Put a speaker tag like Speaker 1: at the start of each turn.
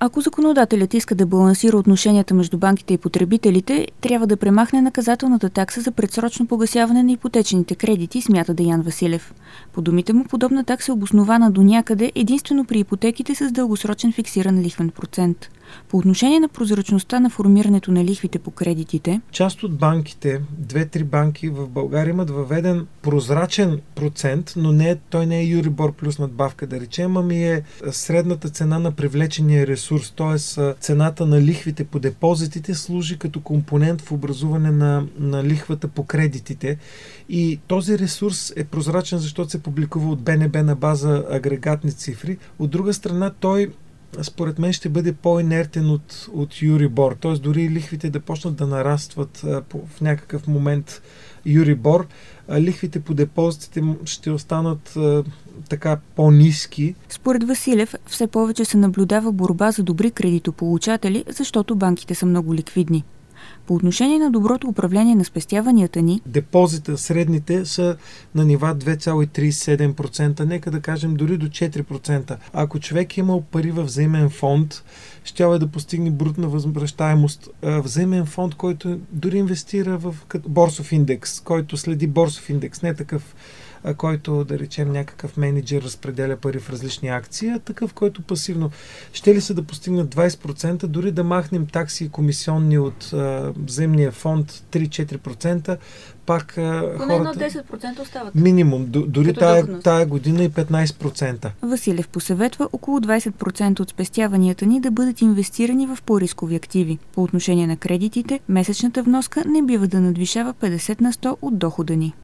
Speaker 1: Ако законодателят иска да балансира отношенията между банките и потребителите, трябва да премахне наказателната такса за предсрочно погасяване на ипотечните кредити, смята Деян Василев. По думите му, подобна такса е обоснована до някъде единствено при ипотеките с дългосрочен фиксиран лихвен процент. По отношение на прозрачността на формирането на лихвите по кредитите,
Speaker 2: част от банките, 2-3 банки в България имат въведен прозрачен процент, но той не е Юрибор плюс надбавка, да речем, ами е средната цена на привлечения ресурс, т.е. цената на лихвите по депозитите служи като компонент в образуване на лихвата по кредитите. И този ресурс е прозрачен, защото се публикува от БНБ на база агрегатни цифри. От друга страна, той според мен ще бъде по-инертен от Юрибор. Т.е. дори лихвите да почнат да нарастват в някакъв момент Юрибор, лихвите по депозитите ще останат така по-ниски.
Speaker 1: Според Василев, все повече се наблюдава борба за добри кредитополучатели, защото банките са много ликвидни. По отношение на доброто управление на спестяванията ни,
Speaker 2: депозита средните са на нива 2,37%, нека да кажем дори до 4%. Ако човек е имал пари във взаимен фонд, ще да постигне брутна възвръщаемост. Взаимен фонд, който дори инвестира в борсов индекс, който следи борсов индекс, не такъв, който, да речем, някакъв менеджер разпределя пари в различни акции, а такъв, който пасивно. Ще ли са да постигнат 20%, дори да махнем такси и комисионни от взаимния фонд 3-4%, пак хората...
Speaker 1: 10% остават.
Speaker 2: Минимум. Дори тая година и 15%.
Speaker 1: Василев посъветва около 20% от спестяванията ни да бъдат инвестирани в по-рискови активи. По отношение на кредитите, месечната вноска не бива да надвишава 50% от дохода ни.